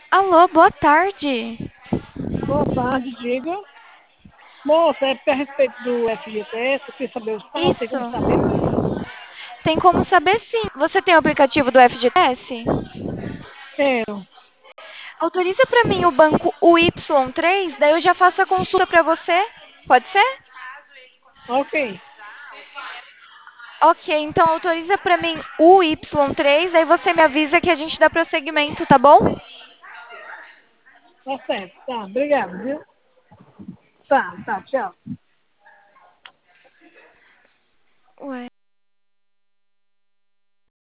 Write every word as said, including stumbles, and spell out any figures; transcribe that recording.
Alô, boa tarde. Boa tarde, diga. Moça, é porque a respeito do F G T S, eu queria saber o estado, tem Isso. como saber? Tem como saber sim. Você tem o aplicativo do F G T S? Quero. Autoriza pra mim o banco U Y três, daí eu já faço a consulta pra você. Pode ser? Ok, Ok, então autoriza pra mim o Y três, daí você me avisa que a gente dá prosseguimento, tá bom? tá certo. Tá, obrigado, viu? Tá, tá, tchau. Ué.